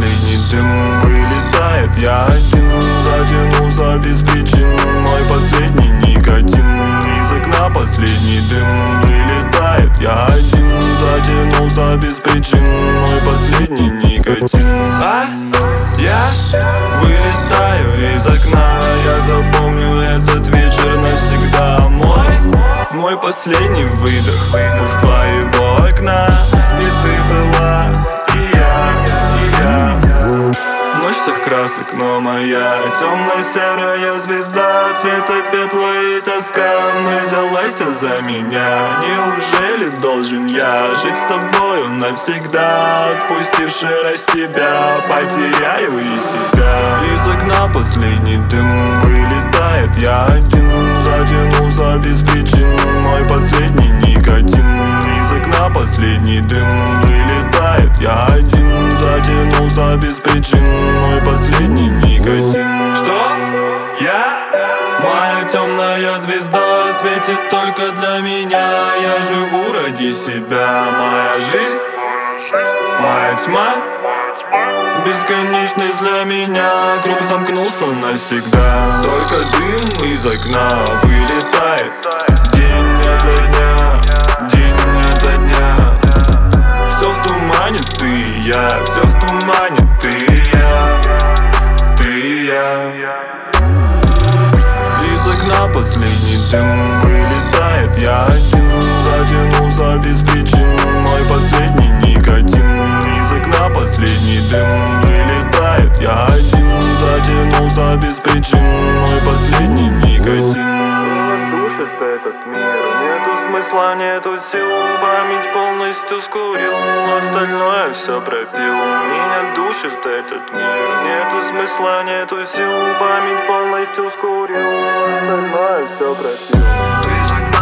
последний дым вылетает. Я один затянулся без причин. Мой последний никотин. Из окна последний дым вылетает. Я один затянулся без причин. Мой последний никотин. Я вылетаю из окна. Я запомню этот вечер навсегда. Мой последний выдох из твоего окна, где ты была, и я. Ночь всех красок, но моя темно-серая звезда, цвета пепла и тоска вновь взялась за меня. Неужели должен я жить с тобою навсегда? Отпустивши раз тебя, потеряю и себя. Из окна последний дым вылетает. Я один затянулся без причин. Мой последний никотин. Из окна последний дым вылетает. Я один затянулся без причин. Мой последний никотин. Что? Я? Моя темная звезда светит только для меня. Я живу ради себя. Моя жизнь, моя тьма, бесконечность для меня. Круг замкнулся навсегда. Только дым из окна вылетает. День ото дня, день ото дня. Все в тумане, ты и я. Все в тумане, ты и я. Ты и я. Из окна последний дым вылетает. Я один затянулся без причин. Мой последний никотин. Из окна последний дым вылетает. Я один затянулся без причин. Мой последний никотин. Душит этот мир. Нету смысла, нету сил. Память полностью скурил. Остальное все пропил. Меня душит этот мир. Нету смысла, нету сил. Память полностью скурил. Остальное все пропил.